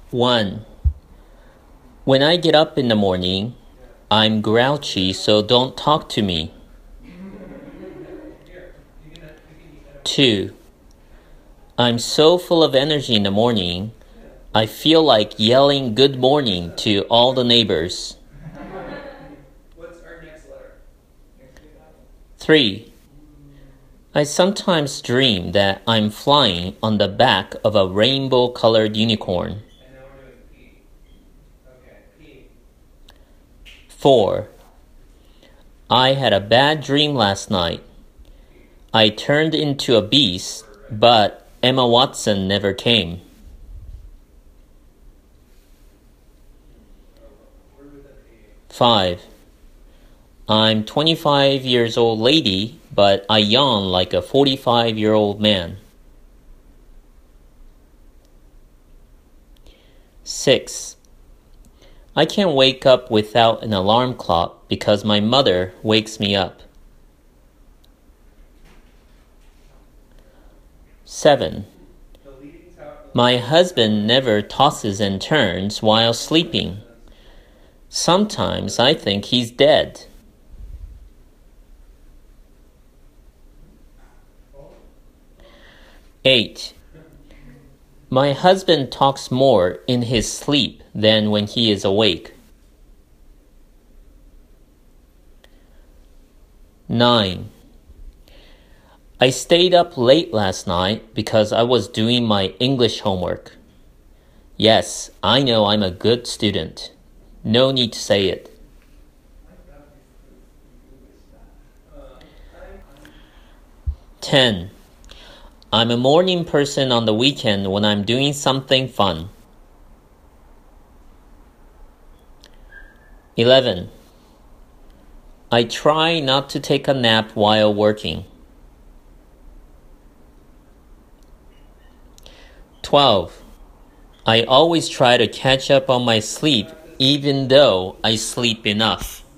1. When I get up in the morning, I'm grouchy, so don't talk to me. 2. I'm so full of energy in the morning, I feel like yelling good morning to all the neighbors. What's our next letter? 3. I sometimes dream that I'm flying on the back of a rainbow-colored unicorn. And now we're doing P. Okay, P. 4. I had a bad dream last night. I turned into a beast, but Emma Watson never came. 5. I'm 25 years old lady, but I yawn like a 45-year-old man. 6. I can't wake up without an alarm clock because my mother wakes me up. 7. My husband never tosses and turns while sleeping. Sometimes I think he's dead. 8. My husband talks more in his sleep than when he is awake. 9. I stayed up late last night because I was doing my English homework. Yes, I know I'm a good student. No need to say it. 10. I'm a morning person on the weekend when I'm doing something fun. 11. I try not to take a nap while working. 12. I always try to catch up on my sleep even though I sleep enough.